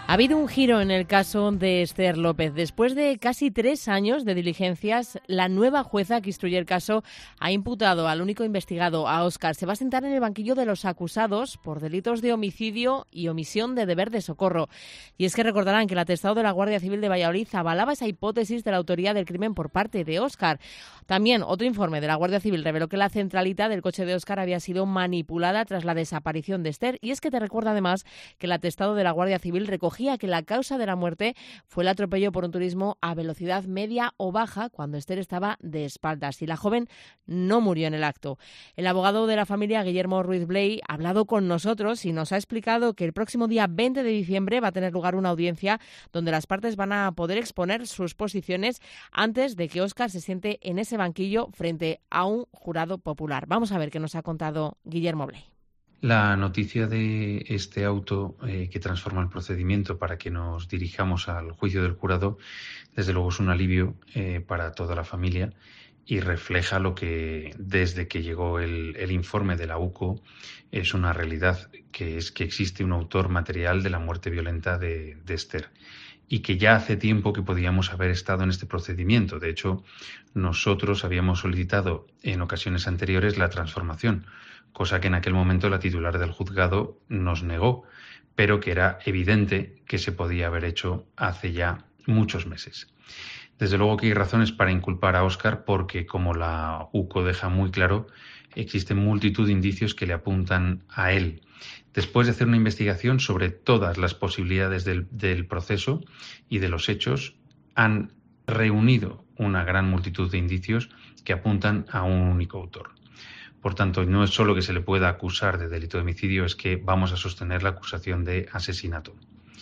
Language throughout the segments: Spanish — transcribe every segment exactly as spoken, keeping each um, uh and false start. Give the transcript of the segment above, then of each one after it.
Ha habido un giro en el caso de Esther López. Después de casi tres años de diligencias, la nueva jueza que instruye el caso ha imputado al único investigado, a Óscar. Se va a sentar en el banquillo de los acusados por delitos de homicidio y omisión de deber de socorro. Y es que recordarán que el atestado de la Guardia Civil de Valladolid avalaba esa hipótesis de la autoría del crimen por parte de Óscar. También otro informe de la Guardia Civil reveló que la centralita del coche de Óscar había sido manipulada tras la desaparición de Esther. Y es que te recuerda además que el atestado de la Guardia Civil recogía que la causa de la muerte fue el atropello por un turismo a velocidad media o baja cuando Esther estaba de espaldas y la joven no murió en el acto. El abogado de la familia, Guillermo Ruiz Bley, ha hablado con nosotros y nos ha explicado que el próximo día veinte de diciembre va a tener lugar una audiencia donde las partes van a poder exponer sus posiciones antes de que Óscar se siente en ese banquillo frente a un jurado popular. Vamos a ver qué nos ha contado Guillermo Bley. La noticia de este auto eh, que transforma el procedimiento para que nos dirijamos al juicio del jurado, desde luego es un alivio eh, para toda la familia y refleja lo que desde que llegó el, el informe de la U C O es una realidad, que es que existe un autor material de la muerte violenta de, de Esther y que ya hace tiempo que podíamos haber estado en este procedimiento. De hecho, nosotros habíamos solicitado en ocasiones anteriores la transformación, cosa que en aquel momento la titular del juzgado nos negó, pero que era evidente que se podía haber hecho hace ya muchos meses. Desde luego que hay razones para inculpar a Óscar porque, como la U C O deja muy claro, existen multitud de indicios que le apuntan a él. Después de hacer una investigación sobre todas las posibilidades del, del proceso y de los hechos, han reunido una gran multitud de indicios que apuntan a un único autor. Por tanto, no es solo que se le pueda acusar de delito de homicidio, es que vamos a sostener la acusación de asesinato.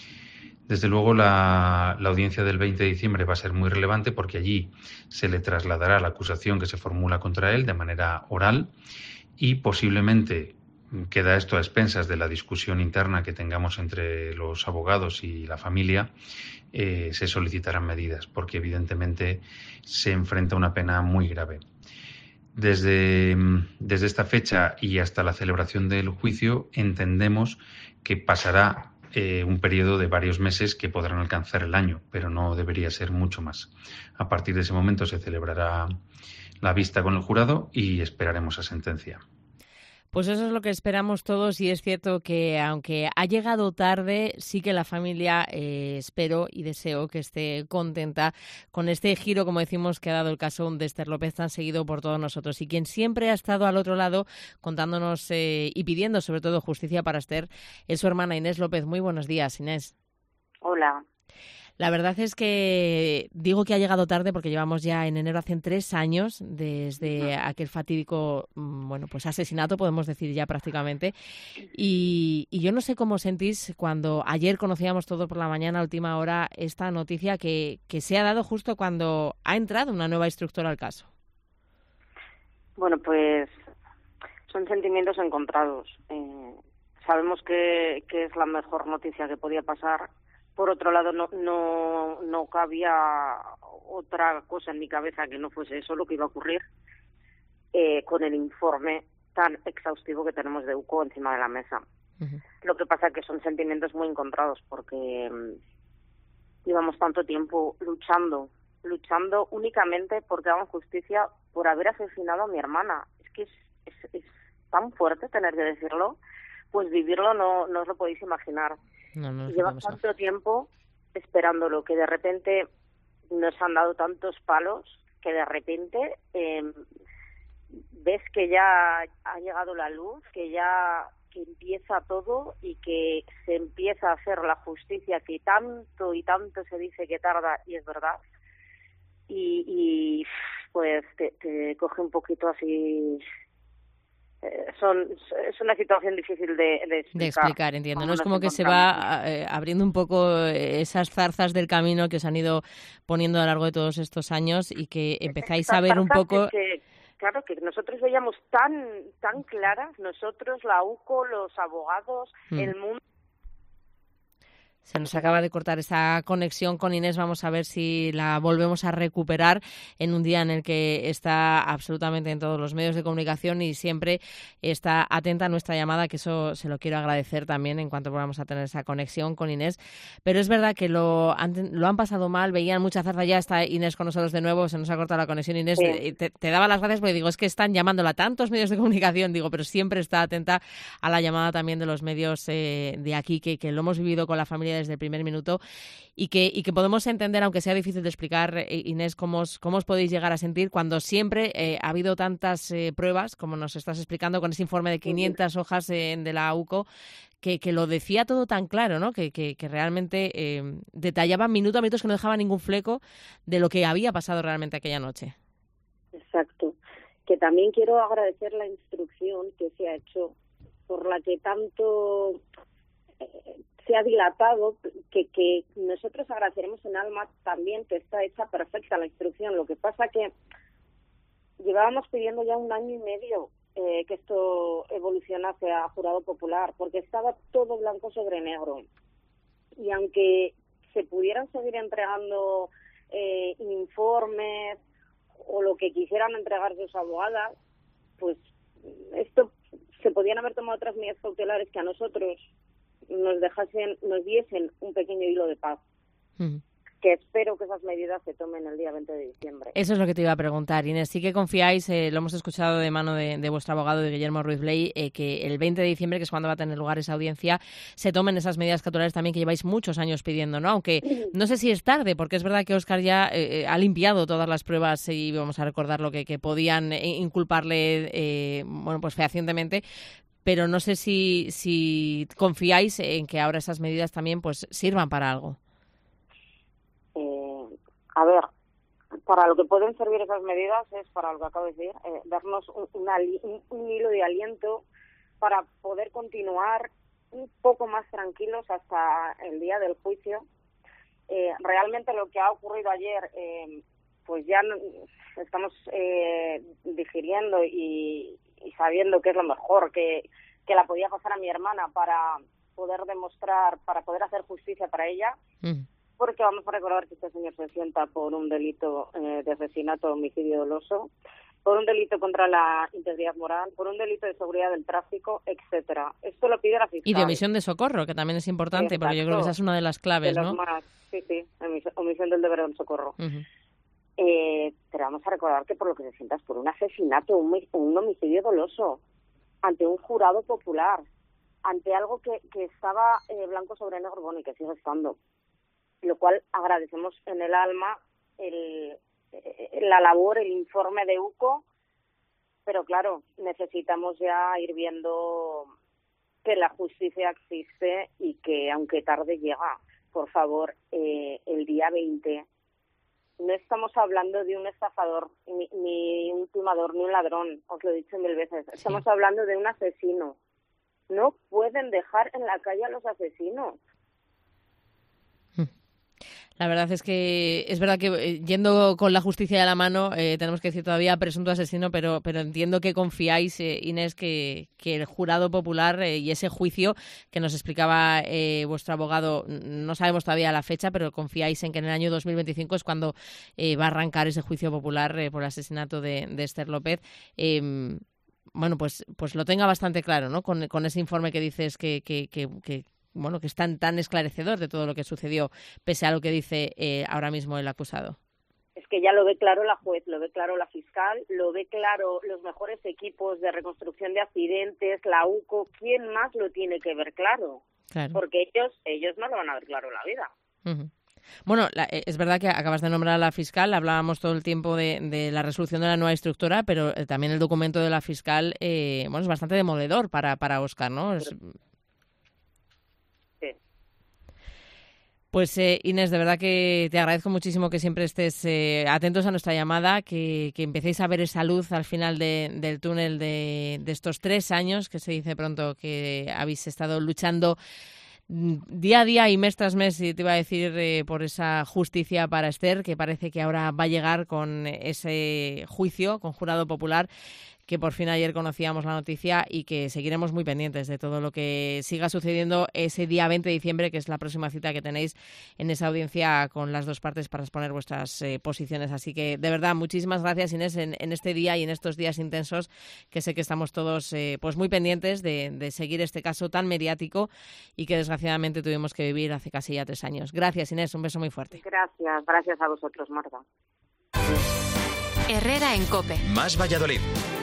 Desde luego, la, la audiencia del veinte de diciembre va a ser muy relevante porque allí se le trasladará la acusación que se formula contra él de manera oral y posiblemente, queda esto a expensas de la discusión interna que tengamos entre los abogados y la familia, eh, se solicitarán medidas porque evidentemente se enfrenta a una pena muy grave. Desde, desde esta fecha y hasta la celebración del juicio entendemos que pasará eh, un periodo de varios meses que podrán alcanzar el año, pero no debería ser mucho más. A partir de ese momento se celebrará la vista con el jurado y esperaremos a sentencia. Pues eso es lo que esperamos todos y es cierto que aunque ha llegado tarde, sí que la familia eh, espero y deseo que esté contenta con este giro, como decimos, que ha dado el caso de Esther López, tan seguido por todos nosotros. Y quien siempre ha estado al otro lado contándonos eh, y pidiendo sobre todo justicia para Esther es su hermana Inés López. Muy buenos días, Inés. Hola. La verdad es que digo que ha llegado tarde porque llevamos ya en enero, hacen tres años desde aquel fatídico, bueno, pues asesinato, podemos decir ya prácticamente. Y, y yo no sé cómo sentís cuando ayer conocíamos todo por la mañana, a última hora, esta noticia que, que se ha dado justo cuando ha entrado una nueva instructora al caso. Bueno, pues son sentimientos encontrados. Eh, sabemos que, que es la mejor noticia que podía pasar. Por otro lado, no, no, no cabía otra cosa en mi cabeza que no fuese eso lo que iba a ocurrir eh, con el informe tan exhaustivo que tenemos de U C O encima de la mesa. Uh-huh. Lo que pasa es que son sentimientos muy encontrados porque um, llevamos tanto tiempo luchando, luchando únicamente porque hagan justicia por haber asesinado a mi hermana. Es que es, es, es tan fuerte tener que decirlo, pues vivirlo no, no os lo podéis imaginar. No, no, Lleva tanto tiempo esperándolo que de repente nos han dado tantos palos que de repente eh, ves que ya ha llegado la luz, que ya que empieza todo y que se empieza a hacer la justicia que tanto y tanto se dice que tarda y es verdad. Y, y pues te, te coge un poquito así. Eh, son es una situación difícil de, de explicar. De explicar, entiendo. No es como que se va eh, abriendo un poco esas zarzas del camino que os han ido poniendo a lo largo de todos estos años y que empezáis Estas a ver un poco... Que, claro, que nosotros veíamos tan tan claras, nosotros, la U C O, los abogados, mm. el mundo... Se nos acaba de cortar esa conexión con Inés. Vamos a ver si la volvemos a recuperar en un día en el que está absolutamente en todos los medios de comunicación y siempre está atenta a nuestra llamada, que eso se lo quiero agradecer también en cuanto volvamos a tener esa conexión con Inés. Pero es verdad que lo han, lo han pasado mal, veían mucha zarza. Ya está Inés con nosotros de nuevo, se nos ha cortado la conexión. Inés, sí. te, te daba las gracias porque digo, es que están llamándola tantos medios de comunicación, digo, pero siempre está atenta a la llamada también de los medios eh, de aquí, que, que lo hemos vivido con la familia desde el primer minuto y que, y que podemos entender, aunque sea difícil de explicar, eh, Inés, cómo os, cómo os podéis llegar a sentir cuando siempre eh, ha habido tantas eh, pruebas, como nos estás explicando con ese informe de quinientas hojas eh, de la U C O, que, que lo decía todo tan claro, ¿no? Que, que, que realmente eh, detallaba minuto a minuto, que no dejaba ningún fleco de lo que había pasado realmente aquella noche. Exacto. Que también quiero agradecer la instrucción que se ha hecho, por la que tanto eh, se ha dilatado, que, que nosotros agradeceremos en alma también que está hecha perfecta la instrucción. Lo que pasa que llevábamos pidiendo ya un año y medio eh, que esto evolucionase a jurado popular, porque estaba todo blanco sobre negro. Y aunque se pudieran seguir entregando eh, informes o lo que quisieran entregar sus abogadas, pues esto se podían haber tomado otras medidas cautelares que a nosotros nos dejasen, nos diesen un pequeño hilo de paz. Uh-huh. Que espero que esas medidas se tomen el día veinte de diciembre. Eso es lo que te iba a preguntar, Inés. Sí que confiáis, eh, lo hemos escuchado de mano de, de vuestro abogado, de Guillermo Ruiz Bley, eh, que el veinte de diciembre, que es cuando va a tener lugar esa audiencia, se tomen esas medidas cautelares también que lleváis muchos años pidiendo, ¿no? Aunque no sé si es tarde, porque es verdad que Óscar ya eh, ha limpiado todas las pruebas y vamos a recordar lo que, que podían inculparle, eh, bueno, pues fehacientemente. Pero no sé si, si confiáis en que ahora esas medidas también pues sirvan para algo. Eh, a ver, para lo que pueden servir esas medidas es para lo que acabo de decir, eh, darnos un, una, un, un hilo de aliento para poder continuar un poco más tranquilos hasta el día del juicio. Eh, realmente lo que ha ocurrido ayer, eh, pues ya no, estamos eh, digiriendo y, y sabiendo que es lo mejor que, que la podía pasar a mi hermana para poder demostrar, para poder hacer justicia para ella. Mm. Porque vamos a recordar que este señor se sienta por un delito eh, de asesinato, homicidio doloso, por un delito contra la integridad moral, por un delito de seguridad del tráfico, etcétera. Esto lo pide la fiscal. Y de omisión de socorro, que también es importante, Exacto. Porque yo creo que esa es una de las claves, de los ¿no? Más, sí, sí, omisión del deber del socorro. Uh-huh. Eh, pero vamos a recordar que por lo que se sienta es por un asesinato, un, un homicidio doloso, ante un jurado popular, ante algo que, que estaba eh, blanco sobre negro, bueno, y que sigue estando. Lo cual agradecemos en el alma el, la labor, el informe de U C O, pero claro, necesitamos ya ir viendo que la justicia existe y que aunque tarde llega. Por favor, eh, el día veinte no estamos hablando de un estafador, ni, ni un timador, ni un ladrón, os lo he dicho mil veces, estamos sí. hablando de un asesino. No pueden dejar en la calle a los asesinos. La verdad es que es verdad que eh, yendo con la justicia de la mano, eh, tenemos que decir todavía presunto asesino, pero pero entiendo que confiáis, eh, Inés, que, que el jurado popular eh, y ese juicio que nos explicaba eh, vuestro abogado, no sabemos todavía la fecha, pero confiáis en que en el año dos mil veinticinco es cuando eh, va a arrancar ese juicio popular eh, por el asesinato de, de Esther López. Eh, bueno, pues pues lo tenga bastante claro, ¿no? Con, con ese informe que dices que... que, que, que bueno, que es tan, tan esclarecedor de todo lo que sucedió, pese a lo que dice eh, ahora mismo el acusado. Es que ya lo ve claro la juez, lo ve claro la fiscal, lo ve claro los mejores equipos de reconstrucción de accidentes, la U C O. ¿Quién más lo tiene que ver claro? Claro. Porque ellos ellos no lo van a ver claro en la vida. Uh-huh. Bueno, la, es verdad que acabas de nombrar a la fiscal, hablábamos todo el tiempo de, de la resolución de la nueva instructora, pero eh, también el documento de la fiscal eh, bueno, es bastante demoledor para, para Óscar, ¿no? Es... Pues eh, Inés, de verdad que te agradezco muchísimo que siempre estés eh, atentos a nuestra llamada, que, que empecéis a ver esa luz al final de, del túnel de, de estos tres años, que se dice pronto que habéis estado luchando día a día y mes tras mes, y te iba a decir, eh, por esa justicia para Esther, que parece que ahora va a llegar con ese juicio, con jurado popular, que por fin ayer conocíamos la noticia y que seguiremos muy pendientes de todo lo que siga sucediendo ese día veinte de diciembre, que es la próxima cita que tenéis en esa audiencia con las dos partes para exponer vuestras eh, posiciones. Así que, de verdad, muchísimas gracias, Inés, en, en este día y en estos días intensos, que sé que estamos todos eh, pues muy pendientes de, de seguir este caso tan mediático y que desgraciadamente tuvimos que vivir hace casi ya tres años. Gracias, Inés, un beso muy fuerte. Gracias, gracias a vosotros, Marta. Herrera en COPE. Más Valladolid.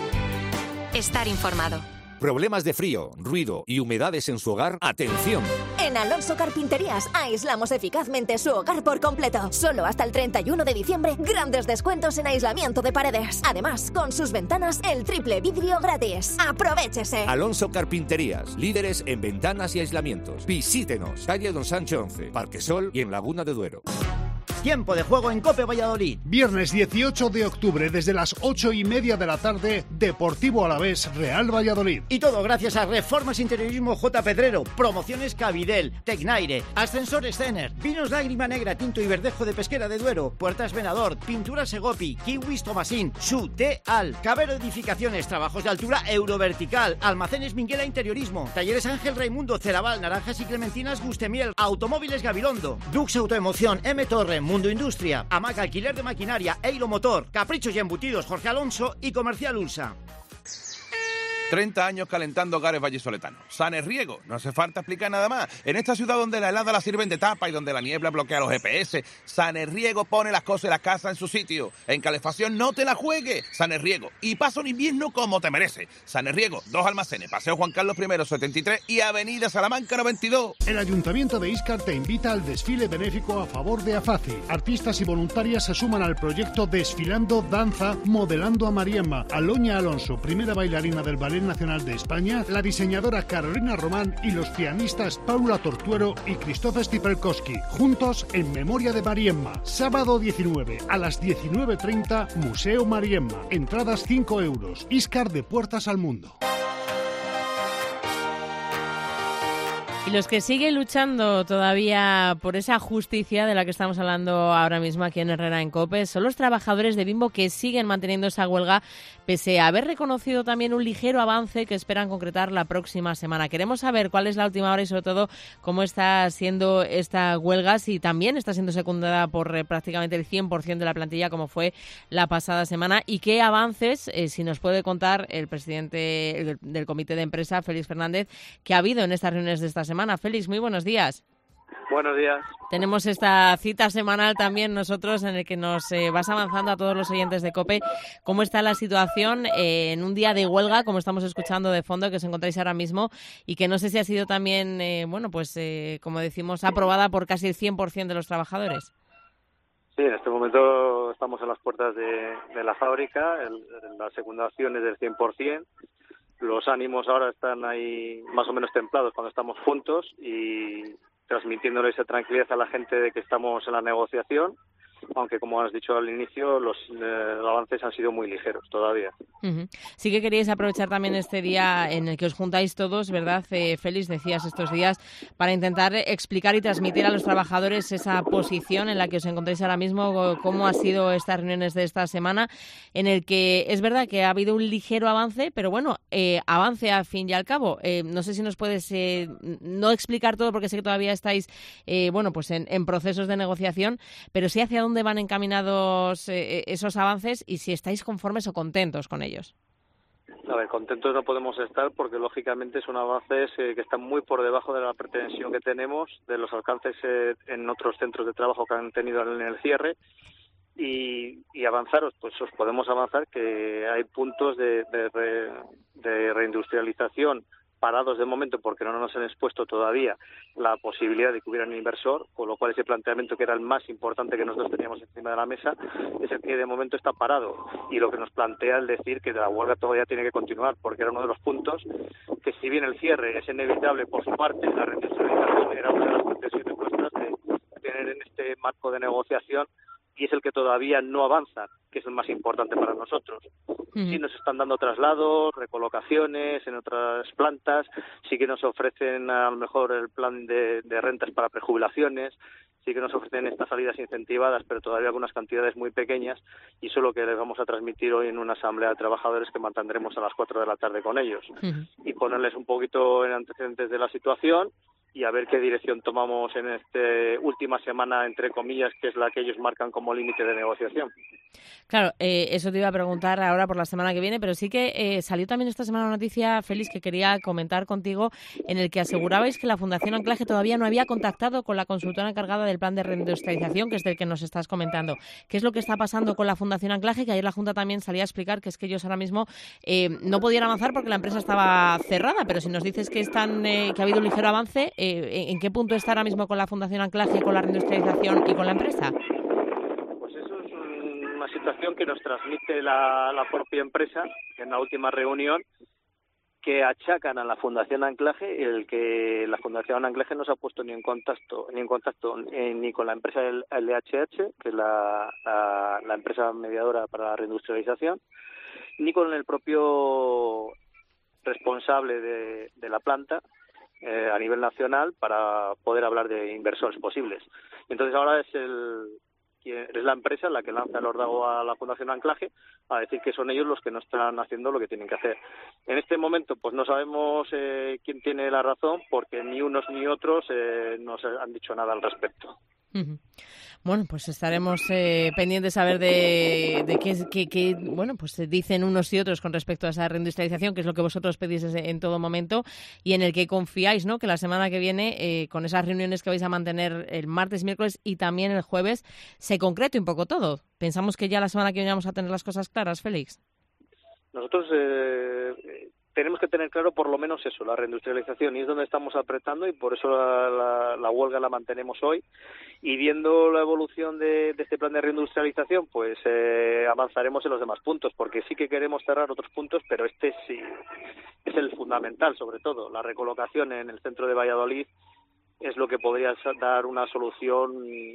Estar informado. Problemas de frío, ruido y humedades en su hogar. ¡Atención! En Alonso Carpinterías aislamos eficazmente su hogar por completo. Solo hasta el treinta y uno de diciembre, grandes descuentos en aislamiento de paredes. Además, con sus ventanas, el triple vidrio gratis. ¡Aprovéchese! Alonso Carpinterías, líderes en ventanas y aislamientos. Visítenos, calle Don Sancho once, Parque Sol y en Laguna de Duero. Tiempo de juego en COPE Valladolid. Viernes dieciocho de octubre, desde las ocho y media de la tarde, Deportivo Alavés, Real Valladolid. Y todo gracias a Reformas Interiorismo J. Pedrero, Promociones Cavidel, Tecnaire, Ascensores Cener, Vinos Lágrima Negra, Tinto y Verdejo de Pesquera de Duero, Puertas Venador, Pinturas Segopi, Kiwis Tomasín, Su, T, Al, Cabero Edificaciones, Trabajos de Altura Eurovertical, Almacenes Minguela Interiorismo, Talleres Ángel Raimundo, Ceraval, Naranjas y Clementinas Gustemiel, Automóviles Gabilondo, Dux Autoemoción, M Torre, Mundo Industria, Hamaca Alquiler de Maquinaria, Eiro Motor, Caprichos y Embutidos Jorge Alonso y Comercial Ulsa. treinta años calentando hogares vallisoletanos. Sanerriego, no hace falta explicar nada más. En esta ciudad donde la helada la sirven de tapa y donde la niebla bloquea los G P S, Sanerriego pone las cosas y las casas en su sitio. En calefacción no te la juegues. Sanerriego. Y pasa un invierno como te merece. Sanerriego, dos almacenes, Paseo Juan Carlos I setenta y tres y Avenida Salamanca noventa y dos. El Ayuntamiento de Íscar te invita al desfile benéfico a favor de AFACI. Artistas y voluntarias se suman al proyecto Desfilando Danza Modelando a Mariemma. Aloña Alonso, primera bailarina del Ballet Nacional de España, la diseñadora Carolina Román y los pianistas Paula Tortuero y Krzysztof Stipelkowski, juntos en memoria de Mariemma. Sábado diecinueve a las diecinueve treinta, Museo Mariemma. Entradas cinco euros. Íscar, de puertas al mundo. Y los que siguen luchando todavía por esa justicia de la que estamos hablando ahora mismo aquí en Herrera en COPE son los trabajadores de Bimbo, que siguen manteniendo esa huelga pese a haber reconocido también un ligero avance que esperan concretar la próxima semana. Queremos saber cuál es la última hora y sobre todo cómo está siendo esta huelga, si también está siendo secundada por eh, prácticamente el cien por ciento de la plantilla como fue la pasada semana, y qué avances, eh, si nos puede contar el presidente el, del comité de empresa, Félix Fernández, que ha habido en estas reuniones de esta semana. Félix, muy buenos días. Buenos días. Tenemos esta cita semanal también nosotros en el que nos eh, vas avanzando a todos los oyentes de COPE cómo está la situación eh, en un día de huelga, como estamos escuchando de fondo, que os encontráis ahora mismo, y que no sé si ha sido también, eh, bueno, pues eh, como decimos, aprobada por casi el cien por ciento de los trabajadores. Sí, en este momento estamos en las puertas de, de la fábrica, el, la secundación es del cien por ciento. Los ánimos ahora están ahí más o menos templados cuando estamos juntos y transmitiéndole esa tranquilidad a la gente de que estamos en la negociación, aunque como has dicho al inicio, los eh, avances han sido muy ligeros todavía. Uh-huh. Sí que queríais aprovechar también este día en el que os juntáis todos, ¿verdad, eh, Félix? Decías estos días, para intentar explicar y transmitir a los trabajadores esa posición en la que os encontráis ahora mismo, cómo ha sido estas reuniones de esta semana, en el que es verdad que ha habido un ligero avance, pero bueno, eh, avance al fin y al cabo. Eh, no sé si nos puedes eh, no explicar todo, porque sé que todavía estáis eh, bueno, pues en, en procesos de negociación, pero sí hacia dónde van encaminados eh, esos avances y si estáis conformes o contentos con ellos. A ver, contentos no podemos estar porque lógicamente son avances eh, que están muy por debajo de la pretensión que tenemos, de los alcances eh, en otros centros de trabajo que han tenido en el cierre. Y, y avanzaros, pues os podemos avanzar que hay puntos de, de, re, de reindustrialización parados de momento porque no nos han expuesto todavía la posibilidad de que hubiera un inversor, con lo cual ese planteamiento que era el más importante que nosotros teníamos encima de la mesa es el que de momento está parado, y lo que nos plantea el decir que la huelga todavía tiene que continuar, porque era uno de los puntos que, si bien el cierre es inevitable por su parte, la reindustrialización era una de las pretensiones nuestras de tener en este marco de negociación, y es el que todavía no avanza, que es el más importante para nosotros. Uh-huh. Sí nos están dando traslados, recolocaciones en otras plantas, sí que nos ofrecen a lo mejor el plan de, de rentas para prejubilaciones, sí que nos ofrecen estas salidas incentivadas, pero todavía con unas cantidades muy pequeñas, y eso es lo que les vamos a transmitir hoy en una asamblea de trabajadores que mantendremos a las cuatro de la tarde con ellos, uh-huh. y ponerles un poquito en antecedentes de la situación y a ver qué dirección tomamos en esta última semana, entre comillas, que es la que ellos marcan como límite de negociación. Claro, eh, eso te iba a preguntar ahora por la semana que viene, pero sí que eh, salió también esta semana una noticia, Félix, que quería comentar contigo, en el que asegurabais que la Fundación Anclaje todavía no había contactado con la consultora encargada del plan de reindustrialización, que es del que nos estás comentando. ¿Qué es lo que está pasando con la Fundación Anclaje? Que ayer la Junta también salía a explicar que es que ellos ahora mismo eh, no podían avanzar porque la empresa estaba cerrada, pero si nos dices que, están, eh, que ha habido un ligero avance, eh, ¿en qué punto está ahora mismo con la Fundación Anclaje, con la reindustrialización y con la empresa? Una situación que nos transmite la, la propia empresa en la última reunión, que achacan a la Fundación Anclaje el que la Fundación Anclaje no se ha puesto ni en contacto ni en contacto eh, ni con la empresa L H H, que es la, la, la empresa mediadora para la reindustrialización, ni con el propio responsable de, de la planta eh, a nivel nacional para poder hablar de inversores posibles. Entonces ahora es el es la empresa la que lanza el órdago a la Fundación Anclaje a decir que son ellos los que no están haciendo lo que tienen que hacer. En este momento pues no sabemos eh, quién tiene la razón, porque ni unos ni otros eh, nos han dicho nada al respecto. Uh-huh. Bueno, pues estaremos eh, pendientes a ver de, de qué, qué, qué bueno, pues dicen unos y otros con respecto a esa reindustrialización, que es lo que vosotros pedís en todo momento y en el que confiáis, ¿no? Que la semana que viene, eh, con esas reuniones que vais a mantener el martes, miércoles y también el jueves, se concrete un poco todo. Pensamos que ya la semana que viene vamos a tener las cosas claras, Félix. Nosotros eh, tenemos que tener claro por lo menos eso, la reindustrialización, y es donde estamos apretando, y por eso la, la, la huelga la mantenemos hoy. Y viendo la evolución de, de este plan de reindustrialización, pues eh, avanzaremos en los demás puntos, porque sí que queremos cerrar otros puntos, pero este sí es el fundamental, sobre todo. La recolocación en el centro de Valladolid es lo que podría dar una solución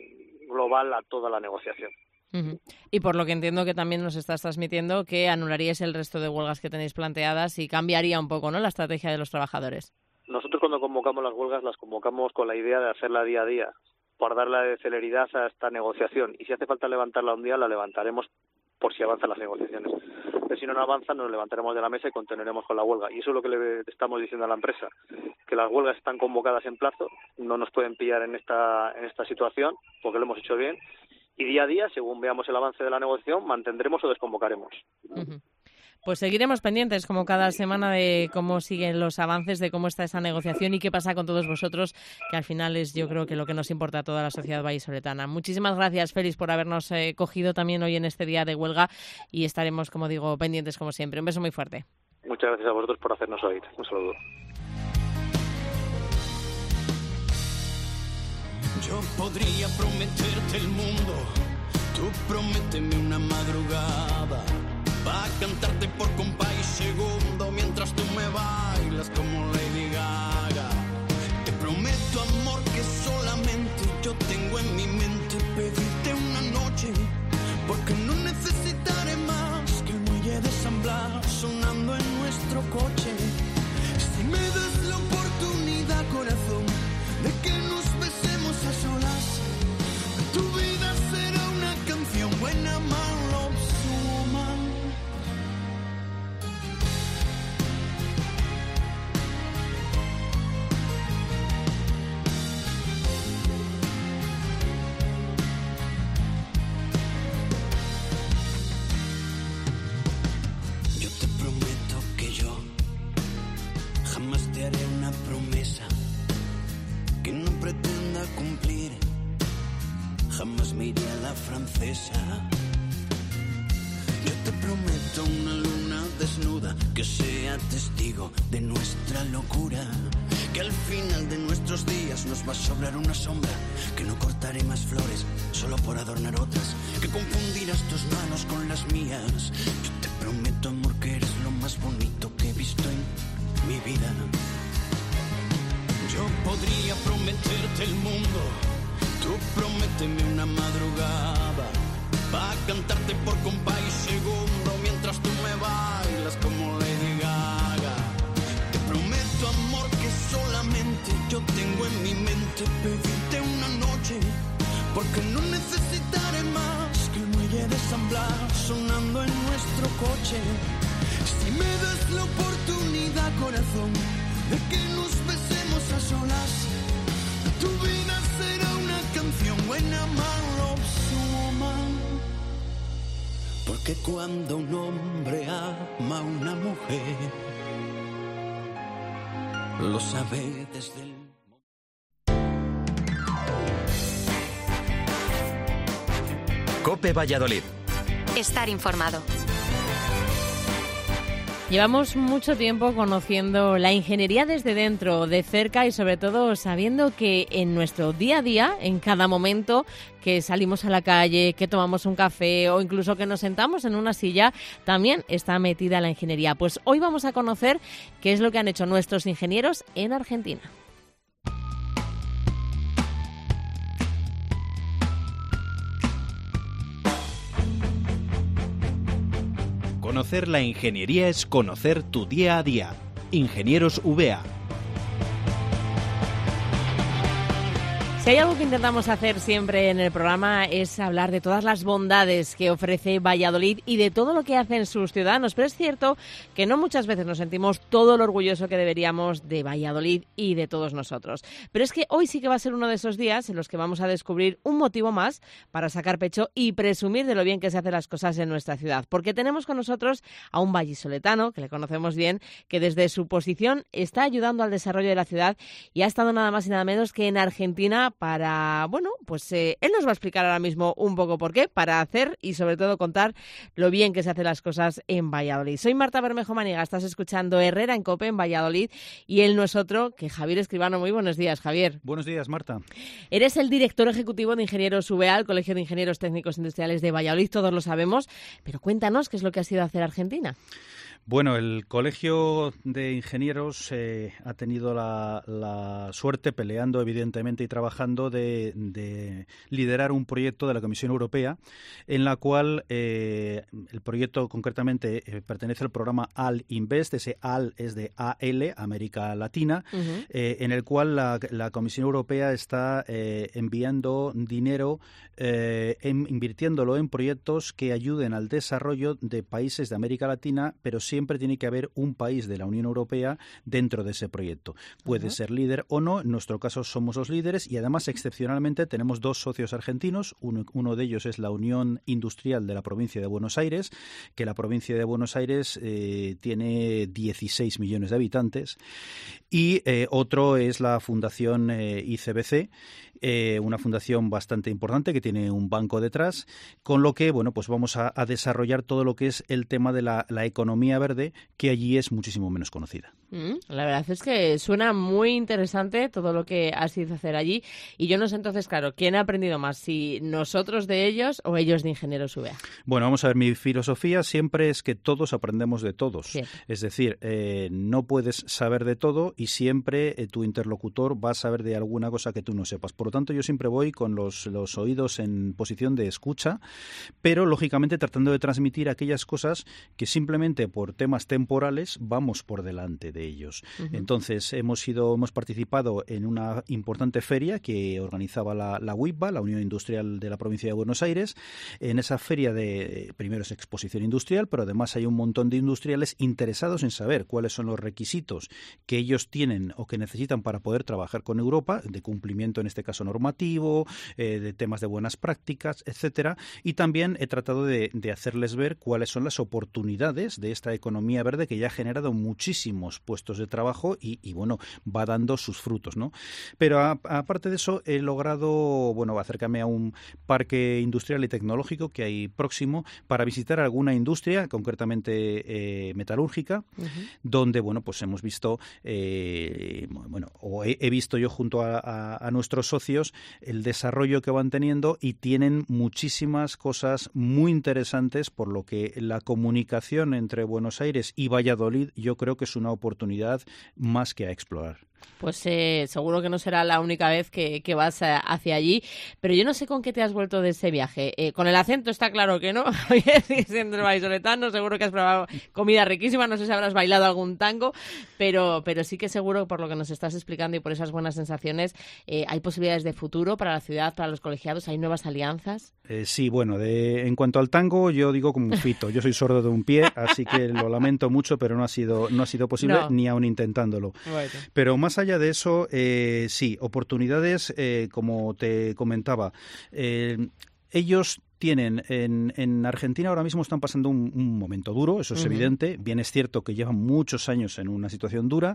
global a toda la negociación. Uh-huh. Y por lo que entiendo que también nos estás transmitiendo que anularíais el resto de huelgas que tenéis planteadas y cambiaría un poco, ¿no?, la estrategia de los trabajadores. Nosotros cuando convocamos las huelgas las convocamos con la idea de hacerla día a día, para darle celeridad a esta negociación, y si hace falta levantarla un día la levantaremos por si avanzan las negociaciones. Pero si no avanzan nos levantaremos de la mesa y continuaremos con la huelga, y eso es lo que le estamos diciendo a la empresa, que las huelgas están convocadas en plazo, no nos pueden pillar en esta en esta situación porque lo hemos hecho bien. Y día a día, según veamos el avance de la negociación, mantendremos o desconvocaremos. Uh-huh. Pues seguiremos pendientes, como cada semana, de cómo siguen los avances, de cómo está esa negociación y qué pasa con todos vosotros, que al final es, yo creo, que lo que nos importa a toda la sociedad vallisoletana. Muchísimas gracias, Félix, por habernos eh, cogido también hoy en este día de huelga, y estaremos, como digo, pendientes como siempre. Un beso muy fuerte. Muchas gracias a vosotros por hacernos oír. Un saludo. Yo podría prometerte el mundo, tú prométeme una madrugada, pa' cantarte por compás y segundo, mientras tú me bailas como Lady Gaga. Te prometo, amor, que solamente yo tengo en mi mente pedirte una noche, porque no necesitaré más que el muelle de San Blas sonando en nuestro coche. Si me das la oportunidad, corazón, de que nos besemos a solas, tu vida será una canción buena, mal, obsuma. Yo te prometo que yo jamás te haré una promesa que no pretenda cumplir. Jamás me iré a la francesa. Yo te prometo una luna desnuda que sea testigo de nuestra locura, que al final de nuestros días nos va a sobrar una sombra, que no cortaré más flores solo por adornar otras, que confundirás tus manos con las mías. Yo te prometo, amor, que eres lo más bonito que he visto en mi vida. Yo podría prometerte el mundo, tú prométeme una madrugada, pa' cantarte por compás y segundo, mientras tú me bailas como Lady Gaga. Te prometo, amor, que solamente yo tengo en mi mente pedirte una noche, corazón, de que nos besemos a solas. Tu vida será una canción buena, mal, woman. Porque cuando un hombre ama a una mujer, lo sabe desde el... COPE Valladolid. Estar informado. Llevamos mucho tiempo conociendo la ingeniería desde dentro, de cerca y sobre todo sabiendo que en nuestro día a día, en cada momento que salimos a la calle, que tomamos un café o incluso que nos sentamos en una silla, también está metida la ingeniería. Pues hoy vamos a conocer qué es lo que han hecho nuestros ingenieros en Argentina. Conocer la ingeniería es conocer tu día a día. Ingenieros V A. Si hay algo que intentamos hacer siempre en el programa es hablar de todas las bondades que ofrece Valladolid y de todo lo que hacen sus ciudadanos, pero es cierto que no muchas veces nos sentimos todo lo orgulloso que deberíamos de Valladolid y de todos nosotros. Pero es que hoy sí que va a ser uno de esos días en los que vamos a descubrir un motivo más para sacar pecho y presumir de lo bien que se hacen las cosas en nuestra ciudad, porque tenemos con nosotros a un vallisoletano, que le conocemos bien, que desde su posición está ayudando al desarrollo de la ciudad y ha estado nada más y nada menos que en Argentina para, bueno, pues eh, él nos va a explicar ahora mismo un poco por qué, para hacer y sobre todo contar lo bien que se hacen las cosas en Valladolid. Soy Marta Bermejo Maniga, estás escuchando Herrera en COPE en Valladolid y él no es otro que Javier Escribano. Muy buenos días, Javier. Buenos días, Marta. Eres el director ejecutivo de Ingenieros V A, el Colegio de Ingenieros Técnicos Industriales de Valladolid, todos lo sabemos, pero cuéntanos qué es lo que ha sido hacer Argentina. Bueno, el Colegio de Ingenieros eh, ha tenido la, la suerte, peleando evidentemente y trabajando, de, de liderar un proyecto de la Comisión Europea en la cual eh, el proyecto concretamente eh, pertenece al programa A L Invest. Ese A L es de A L, América Latina, uh-huh. eh, en el cual la, la Comisión Europea está eh, enviando dinero, eh, en, invirtiéndolo en proyectos que ayuden al desarrollo de países de América Latina, pero siempre tiene que haber un país de la Unión Europea dentro de ese proyecto. Puede uh-huh. ser líder o no, en nuestro caso somos los líderes y además excepcionalmente tenemos dos socios argentinos, uno, uno de ellos es la Unión Industrial de la provincia de Buenos Aires, que la provincia de Buenos Aires eh, tiene dieciséis millones de habitantes, y eh, otro es la Fundación eh, I C B C, Eh, una fundación bastante importante que tiene un banco detrás, con lo que, bueno, pues vamos a, a desarrollar todo lo que es el tema de la, la economía verde, que allí es muchísimo menos conocida. Mm, la verdad es que suena muy interesante todo lo que has ido a hacer allí, y yo no sé entonces, claro, ¿quién ha aprendido más? ¿Si nosotros de ellos o ellos de Ingenieros V A? Bueno, vamos a ver, mi filosofía siempre es que todos aprendemos de todos. Sí. Es decir, eh, no puedes saber de todo y siempre eh, tu interlocutor va a saber de alguna cosa que tú no sepas. Por Por lo tanto, yo siempre voy con los, los oídos en posición de escucha, pero lógicamente tratando de transmitir aquellas cosas que simplemente por temas temporales vamos por delante de ellos. Uh-huh. Entonces, hemos ido, hemos participado en una importante feria que organizaba la, la U I B A, la Unión Industrial de la Provincia de Buenos Aires. En esa feria, de primero es exposición industrial, pero además hay un montón de industriales interesados en saber cuáles son los requisitos que ellos tienen o que necesitan para poder trabajar con Europa, de cumplimiento en este caso normativo, eh, de temas de buenas prácticas, etcétera, y también he tratado de, de hacerles ver cuáles son las oportunidades de esta economía verde que ya ha generado muchísimos puestos de trabajo y, y bueno, va dando sus frutos, ¿no? Pero a, aparte de eso, he logrado, bueno, acercarme a un parque industrial y tecnológico que hay próximo para visitar alguna industria, concretamente eh, metalúrgica, uh-huh. donde, bueno, pues hemos visto, eh, bueno, o he, he visto yo junto a, a, a nuestros socios el desarrollo que van teniendo y tienen muchísimas cosas muy interesantes, por lo que la comunicación entre Buenos Aires y Valladolid yo creo que es una oportunidad más que a explorar. Pues eh, seguro que no será la única vez que, que vas a, hacia allí, pero yo no sé con qué te has vuelto de ese viaje. Eh, con el acento está claro que no, sigues siendo el vallisoletano, seguro que has probado comida riquísima, no sé si habrás bailado algún tango, pero, pero sí que seguro, por lo que nos estás explicando y por esas buenas sensaciones, eh, hay posibilidades de futuro para la ciudad, para los colegiados, hay nuevas alianzas. Eh, sí, bueno, de, en cuanto al tango, yo digo como Fito, yo soy sordo de un pie, así que lo lamento mucho, pero no ha sido, no ha sido posible. No. ni aun intentándolo. Bueno. Pero más allá de eso, eh, sí, oportunidades, eh, como te comentaba, eh, ellos tienen en, en Argentina ahora mismo están pasando un, un momento duro, eso es uh-huh. evidente. Bien es cierto que llevan muchos años en una situación dura.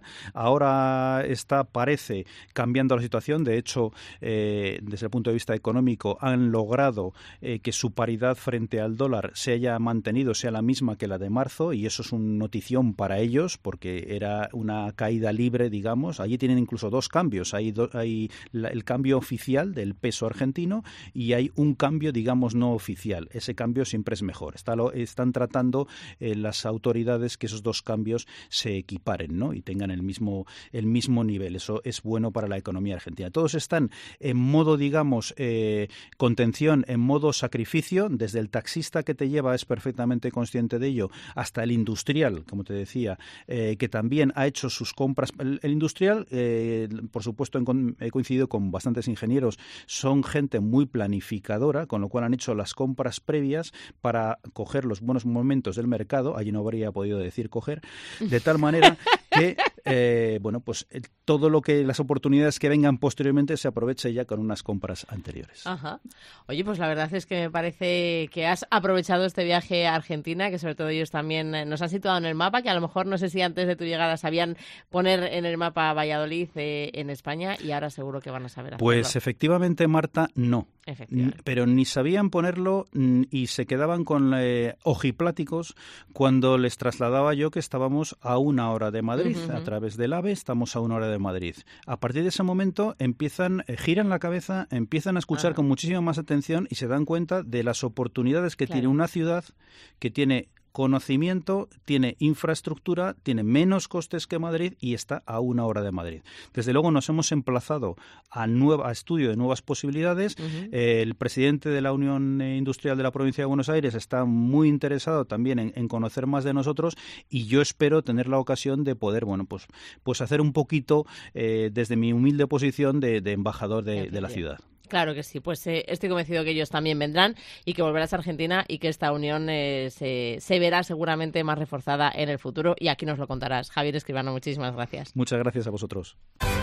Ahora está, parece, cambiando la situación. De hecho, eh, desde el punto de vista económico, han logrado eh, que su paridad frente al dólar se haya mantenido, sea la misma que la de marzo, y eso es una notición para ellos, porque era una caída libre, digamos. Allí tienen incluso dos cambios. Hay, do, hay la, el cambio oficial del peso argentino y hay un cambio, digamos, no oficial. Ese cambio siempre es mejor. Está lo, están tratando eh, las autoridades que esos dos cambios se equiparen, ¿no? Y tengan el mismo, el mismo nivel. Eso es bueno para la economía argentina. Todos están en modo, digamos, eh, contención, en modo sacrificio. Desde el taxista que te lleva es perfectamente consciente de ello, hasta el industrial, como te decía, eh, que también ha hecho sus compras. El, el industrial, eh, por supuesto, en, he coincidido con bastantes ingenieros, son gente muy planificadora, con lo cual han hecho las compras previas para coger los buenos momentos del mercado. Allí no habría podido decir coger, de tal manera que eh, bueno, pues el, todo lo que las oportunidades que vengan posteriormente se aproveche ya con unas compras anteriores. Ajá. Oye, pues la verdad es que me parece que has aprovechado este viaje a Argentina, que sobre todo ellos también nos han situado en el mapa, que a lo mejor no sé si antes de tu llegada sabían poner en el mapa Valladolid eh, en España, y ahora seguro que van a saber hacerlo. Pues efectivamente, Marta, no. Efectivamente. Pero ni sabían ponerlo y se quedaban con eh, ojipláticos cuando les trasladaba yo que estábamos a una hora de Madrid. Uh-huh. A través del AVE estamos a una hora de Madrid. A partir de ese momento empiezan, eh, giran la cabeza, empiezan a escuchar uh-huh. con muchísima más atención y se dan cuenta de las oportunidades que claro. tiene una ciudad que tiene conocimiento, tiene infraestructura, tiene menos costes que Madrid y está a una hora de Madrid. Desde luego nos hemos emplazado a, nueva, a estudio de nuevas posibilidades. Uh-huh. Eh, el presidente de la Unión Industrial de la Provincia de Buenos Aires está muy interesado también en, en conocer más de nosotros, y yo espero tener la ocasión de poder, bueno, pues, pues hacer un poquito eh, desde mi humilde posición de, de embajador de, de la ciudad. Claro que sí, pues eh, estoy convencido que ellos también vendrán y que volverás a Argentina y que esta unión eh, se, se verá seguramente más reforzada en el futuro, y aquí nos lo contarás. Javier Escribano, muchísimas gracias. Muchas gracias a vosotros.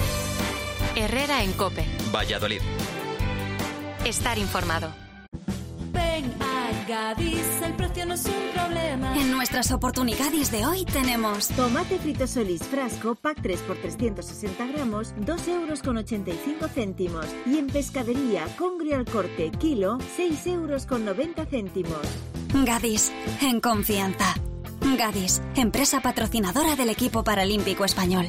Herrera en COPE. Valladolid. Estar informado. Ven a Gadis, el precio no es un problema. En nuestras oportunidades de hoy tenemos tomate frito Solís frasco, pack tres por trescientos sesenta gramos, dos euros con ochenta y cinco céntimos. Y en pescadería, congrio al corte, kilo, seis euros con noventa céntimos. Gadis, en confianza. Gadis, empresa patrocinadora del equipo paralímpico español.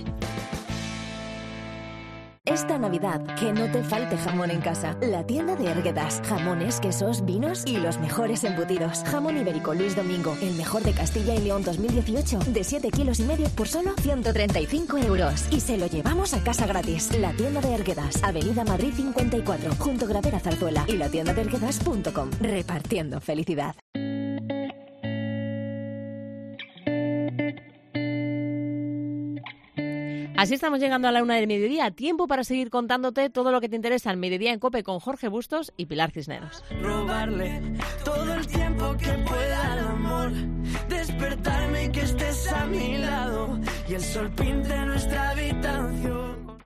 Esta Navidad, que no te falte jamón en casa. La tienda de Erguedas. Jamones, quesos, vinos y los mejores embutidos. Jamón ibérico Luis Domingo, el mejor de Castilla y León dos mil dieciocho, de siete kilos y medio por solo ciento treinta y cinco euros. Y se lo llevamos a casa gratis. La tienda de Erguedas, Avenida Madrid cincuenta y cuatro, junto Gravera Zarzuela, y la tienda de erguedas punto com. Repartiendo felicidad. Así estamos llegando a la una del mediodía. Tiempo para seguir contándote todo lo que te interesa en Mediodía en COPE con Jorge Bustos y Pilar Cisneros. Robarle todo el tiempo que pueda al amor, despertarme y que estés a mi lado, y el sol pinte nuestra habitación